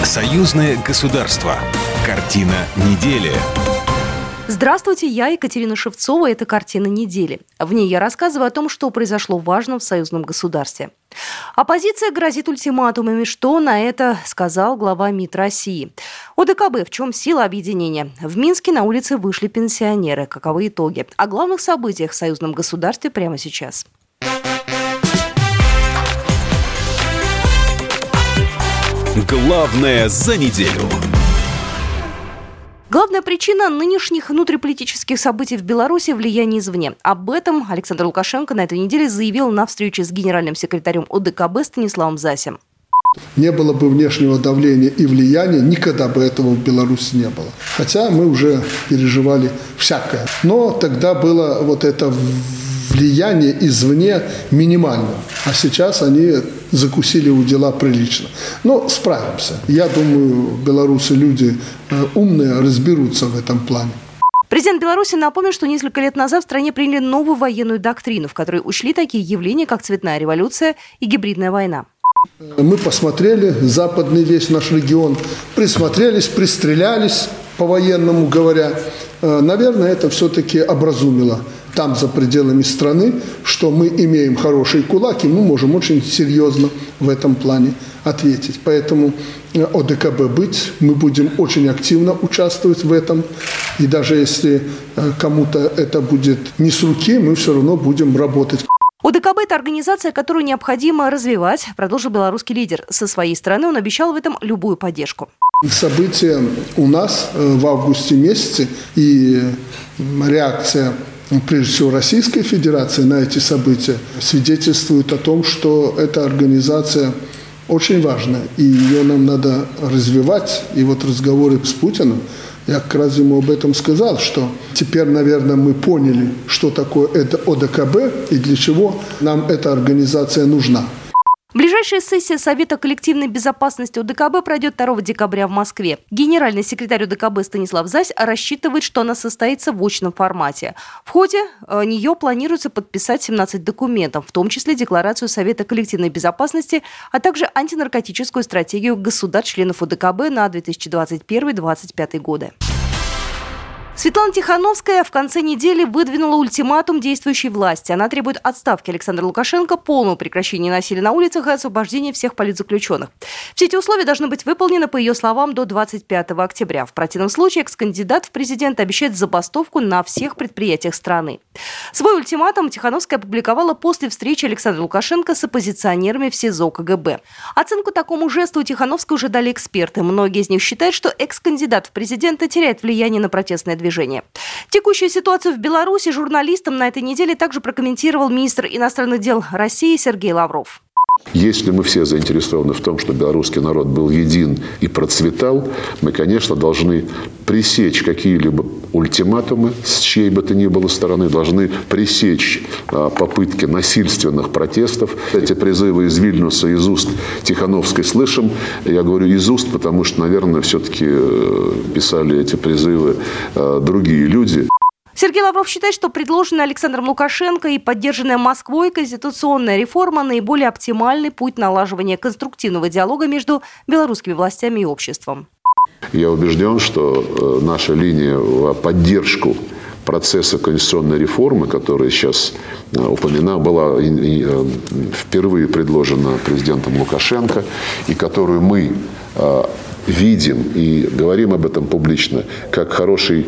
Союзное государство. Картина недели. Здравствуйте, я Екатерина Шевцова, это «Картина недели». В ней я рассказываю о том, что произошло важно в союзном государстве. Оппозиция грозит ультиматумами, что на это сказал глава МИД России. ОДКБ, в чем сила объединения? В Минске на улице вышли пенсионеры. Каковы итоги? О главных событиях в союзном государстве прямо сейчас. Главное за неделю. Главная причина нынешних внутриполитических событий в Беларуси – влияние извне. Об этом Александр Лукашенко на этой неделе заявил на встрече с генеральным секретарем ОДКБ Станиславом Засем. Не было бы внешнего давления и влияния, никогда бы этого в Беларуси не было. Хотя мы уже переживали всякое. Но тогда было вот это влияние извне минимально. А сейчас они закусили у дела прилично. Но справимся. Я думаю, белорусы люди умные, разберутся в этом плане. Президент Беларуси напомнил, что несколько лет назад в стране приняли новую военную доктрину, в которой учли такие явления, как цветная революция и гибридная война. Мы посмотрели западный весь наш регион, присмотрелись, пристрелялись, по-военному говоря. Наверное, это все-таки образумило там, за пределами страны, что мы имеем хороший кулак, и мы можем очень серьезно в этом плане ответить. Поэтому ОДКБ быть, мы будем очень активно участвовать в этом. И даже если кому-то это будет не с руки, мы все равно будем работать. ОДКБ – это организация, которую необходимо развивать, продолжил белорусский лидер. Со своей стороны он обещал в этом любую поддержку. События у нас в августе месяце и реакция, прежде всего, Российской Федерации на эти события свидетельствует о том, что эта организация очень важна, и ее нам надо развивать. И вот разговоры с Путиным, я как раз ему об этом сказал, что теперь, наверное, мы поняли, что такое это ОДКБ и для чего нам эта организация нужна. Ближайшая сессия Совета коллективной безопасности ОДКБ пройдет 2 декабря в Москве. Генеральный секретарь ОДКБ Станислав Зась рассчитывает, что она состоится в очном формате. В ходе нее планируется подписать 17 документов, в том числе декларацию Совета коллективной безопасности, а также антинаркотическую стратегию государств-членов ОДКБ на 2021-2025 годы. Светлана Тихановская в конце недели выдвинула ультиматум действующей власти. Она требует отставки Александра Лукашенко, полного прекращения насилия на улицах и освобождения всех политзаключенных. Все эти условия должны быть выполнены, по ее словам, до 25 октября. В противном случае экс-кандидат в президенты обещает забастовку на всех предприятиях страны. Свой ультиматум Тихановская опубликовала после встречи Александра Лукашенко с оппозиционерами в СИЗО КГБ. Оценку такому жесту у Тихановской уже дали эксперты. Многие из них считают, что экс-кандидат в президенты теряет влияние на протестное движение. Текущую ситуацию в Беларуси журналистам на этой неделе также прокомментировал министр иностранных дел России Сергей Лавров. Если мы все заинтересованы в том, чтобы белорусский народ был един и процветал, мы, конечно, должны пресечь какие-либо ультиматумы с чьей бы то ни было стороны, должны пресечь попытки насильственных протестов. Эти призывы из Вильнюса, из уст Тихановской слышим. Я говорю из уст, потому что, наверное, все-таки писали эти призывы другие люди. Сергей Лавров считает, что предложенная Александром Лукашенко и поддержанная Москвой конституционная реформа – наиболее оптимальный путь налаживания конструктивного диалога между белорусскими властями и обществом. Я убежден, что наша линия в поддержку процесса конституционной реформы, которая сейчас была впервые предложена президентом Лукашенко, и которую мы видим и говорим об этом публично, как хороший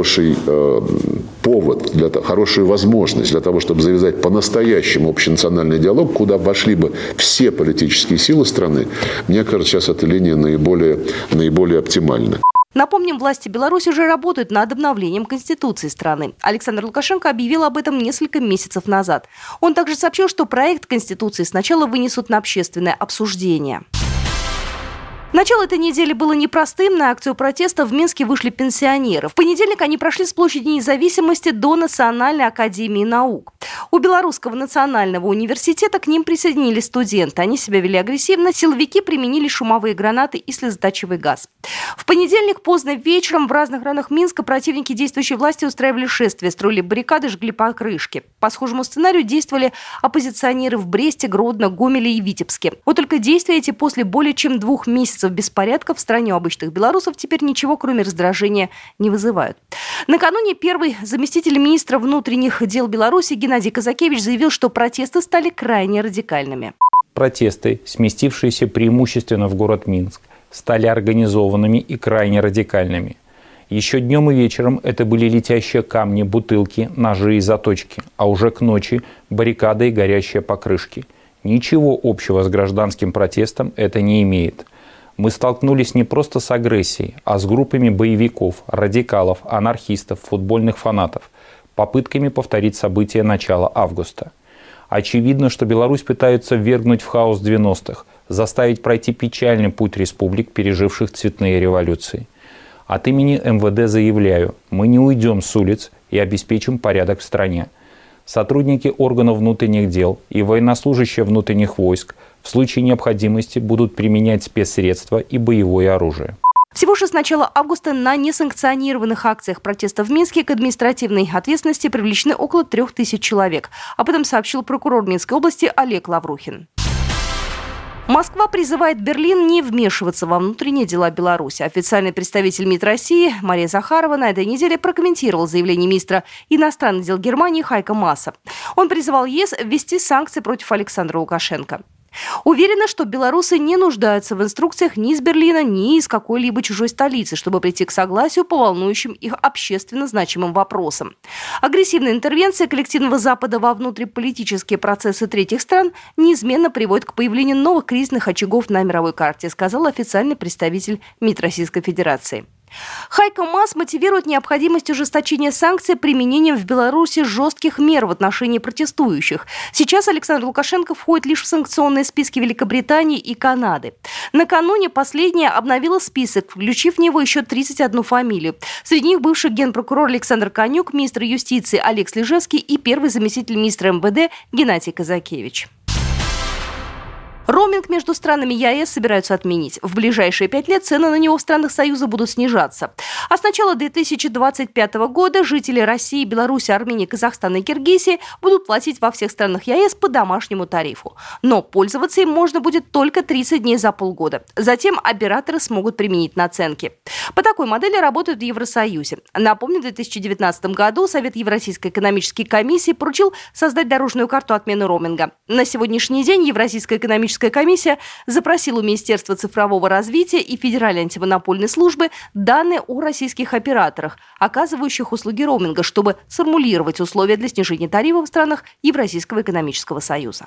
повод, хорошую возможность для того, чтобы завязать по-настоящему общенациональный диалог, куда вошли бы все политические силы страны. Мне кажется, сейчас эта линия наиболее оптимальна. Напомним, власти Беларуси уже работают над обновлением Конституции страны. Александр Лукашенко объявил об этом несколько месяцев назад. Он также сообщил, что проект Конституции сначала вынесут на общественное обсуждение. Начало этой недели было непростым. На акцию протеста в Минске вышли пенсионеры. В понедельник они прошли с площади Независимости до Национальной академии наук. У Белорусского национального университета к ним присоединились студенты. Они себя вели агрессивно. Силовики применили шумовые гранаты и слезоточивый газ. В понедельник поздно вечером в разных районах Минска противники действующей власти устраивали шествия, строили баррикады, жгли покрышки. По схожему сценарию действовали оппозиционеры в Бресте, Гродно, Гомеле и Витебске. Вот только действия эти после более чем 2 месяцев месяцев беспорядков в стране у обычных белорусов теперь ничего, кроме раздражения, не вызывают. Накануне первый заместитель министра внутренних дел Беларуси Геннадий Казакевич заявил, что протесты стали крайне радикальными. Протесты, сместившиеся преимущественно в город Минск, стали организованными и крайне радикальными. Еще днем и вечером это были летящие камни, бутылки, ножи и заточки, а уже к ночи баррикады и горящие покрышки. Ничего общего с гражданским протестом это не имеет. Мы столкнулись не просто с агрессией, а с группами боевиков, радикалов, анархистов, футбольных фанатов, попытками повторить события начала августа. Очевидно, что Беларусь пытаются ввергнуть в хаос 90-х, заставить пройти печальный путь республик, переживших цветные революции. От имени МВД заявляю, мы не уйдем с улиц и обеспечим порядок в стране. Сотрудники органов внутренних дел и военнослужащие внутренних войск в случае необходимости будут применять спецсредства и боевое оружие. Всего же с начала августа на несанкционированных акциях протеста в Минске к административной ответственности привлечены около 3000 человек. Об этом сообщил прокурор Минской области Олег Лаврухин. Москва призывает Берлин не вмешиваться во внутренние дела Беларуси. Официальный представитель МИД России Мария Захарова на этой неделе прокомментировал заявление министра иностранных дел Германии Хайко Мааса. Он призвал ЕС ввести санкции против Александра Лукашенко. Уверена, что белорусы не нуждаются в инструкциях ни из Берлина, ни из какой-либо чужой столицы, чтобы прийти к согласию по волнующим их общественно значимым вопросам. Агрессивная интервенция коллективного Запада во внутриполитические процессы третьих стран неизменно приводит к появлению новых кризисных очагов на мировой карте, сказал официальный представитель МИД Российской Федерации. Хайко Маас мотивирует необходимость ужесточения санкций применением в Беларуси жестких мер в отношении протестующих. Сейчас Александр Лукашенко входит лишь в санкционные списки Великобритании и Канады. Накануне последняя обновила список, включив в него еще 31 фамилию. Среди них бывший генпрокурор Александр Конюк, министр юстиции Олег Слижевский и первый заместитель министра МВД Геннадий Казакевич. Роуминг между странами ЕАЭС собираются отменить. В ближайшие 5 лет цены на него в странах Союза будут снижаться. А с начала 2025 года жители России, Беларуси, Армении, Казахстана и Киргизии будут платить во всех странах ЕАЭС по домашнему тарифу. Но пользоваться им можно будет только 30 дней за полгода. Затем операторы смогут применить наценки. По такой модели работают в Евросоюзе. Напомню, в 2019 году Совет Евразийской экономической комиссии поручил создать дорожную карту отмены роуминга. На сегодняшний день Евразийская экономическая комиссия запросила у Министерства цифрового развития и Федеральной антимонопольной службы данные о российских операторах, оказывающих услуги роуминга, чтобы сформулировать условия для снижения тарифов в странах Евразийского экономического союза.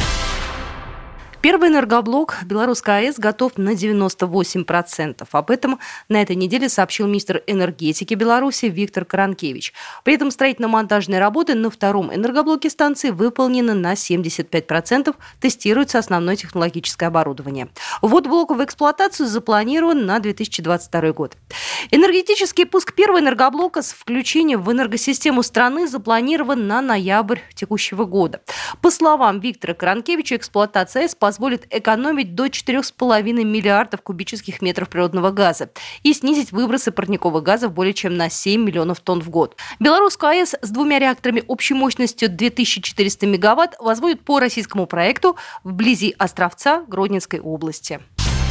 Первый энергоблок Белорусской АЭС готов на 98%. Об этом на этой неделе сообщил министр энергетики Беларуси Виктор Каранкевич. При этом строительно-монтажные работы на втором энергоблоке станции выполнены на 75%, тестируется основное технологическое оборудование. Ввод блока в эксплуатацию запланирован на 2022 год. Энергетический пуск первого энергоблока с включением в энергосистему страны запланирован на ноябрь текущего года. По словам Виктора Каранкевича, эксплуатация АЭС позволит экономить до 4,5 миллиардов кубических метров природного газа и снизить выбросы парниковых газов более чем на 7 миллионов тонн в год. Белорусскую АЭС с 2 реакторами общей мощностью 2400 мегаватт возводят по российскому проекту вблизи Островца Гродненской области.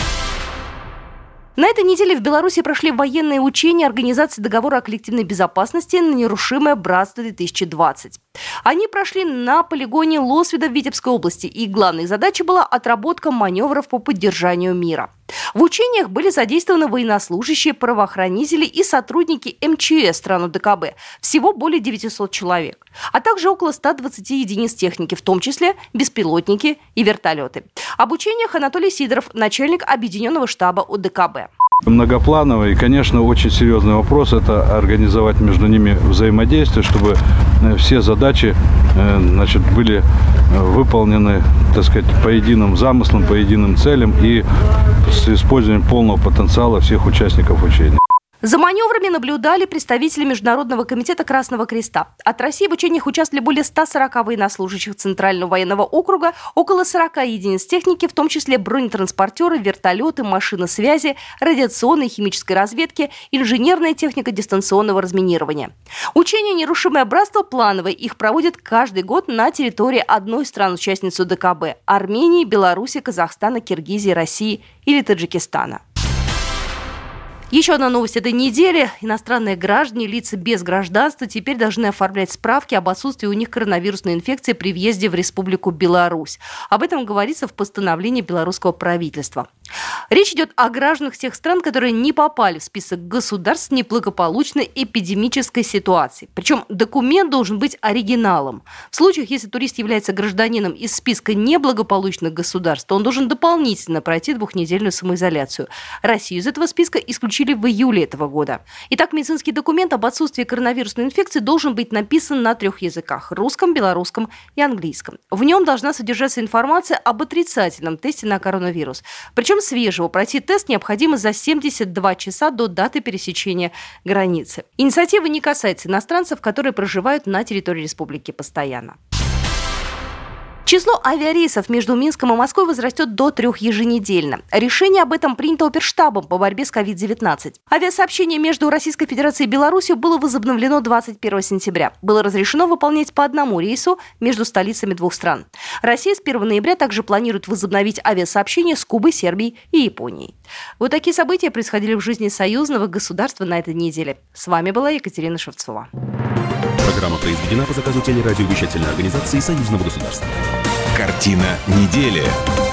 На этой неделе в Беларуси прошли военные учения Организации договора о коллективной безопасности на нерушимое братство-2020. Они прошли на полигоне Лосведа в Витебской области, и главной задачей была отработка маневров по поддержанию мира. В учениях были задействованы военнослужащие, правоохранители и сотрудники МЧС стран УДКБ. Всего более 900 человек. А также около 120 единиц техники, в том числе беспилотники и вертолеты. Об учениях Анатолий Сидоров, начальник объединенного штаба УДКБ. Многоплановый, и, конечно, очень серьезный вопрос – это организовать между ними взаимодействие, чтобы все задачи были выполнены, так сказать, по единым замыслам, по единым целям и с использованием полного потенциала всех участников учений. За маневрами наблюдали представители Международного комитета Красного Креста. От России в учениях участвовали более 140 военнослужащих Центрального военного округа, около 40 единиц техники, в том числе бронетранспортеры, вертолеты, машины связи, радиационной и химической разведки, инженерная техника дистанционного разминирования. Учения «Нерушимое братство» плановые. Их проводят каждый год на территории одной страны-участницы ОДКБ – Армении, Беларуси, Казахстана, Киргизии, России или Таджикистана. Еще одна новость этой недели. Иностранные граждане, лица без гражданства теперь должны оформлять справки об отсутствии у них коронавирусной инфекции при въезде в Республику Беларусь. Об этом говорится в постановлении белорусского правительства. Речь идет о гражданах тех стран, которые не попали в список государств с неблагополучной эпидемической ситуацией. Причем документ должен быть оригиналом. В случаях, если турист является гражданином из списка неблагополучных государств, то он должен дополнительно пройти 2-недельную самоизоляцию. Россию из этого списка исключили в июле этого года. Итак, медицинский документ об отсутствии коронавирусной инфекции должен быть написан на 3 языках – русском, белорусском и английском. В нем должна содержаться информация об отрицательном тесте на коронавирус. Причем свежего пройти тест необходимо за 72 часа до даты пересечения границы. Инициатива не касается иностранцев, которые проживают на территории республики постоянно. Число авиарейсов между Минском и Москвой возрастет до 3 еженедельно. Решение об этом принято Оперштабом по борьбе с COVID-19. Авиасообщение между Российской Федерацией и Беларусью было возобновлено 21 сентября. Было разрешено выполнять по одному рейсу между столицами двух стран. Россия с 1 ноября также планирует возобновить авиасообщение с Кубой, Сербией и Японией. Вот такие события происходили в жизни союзного государства на этой неделе. С вами была Екатерина Шевцова. Программа произведена по заказу телерадиовещательной организации Союзного государства. Картина недели.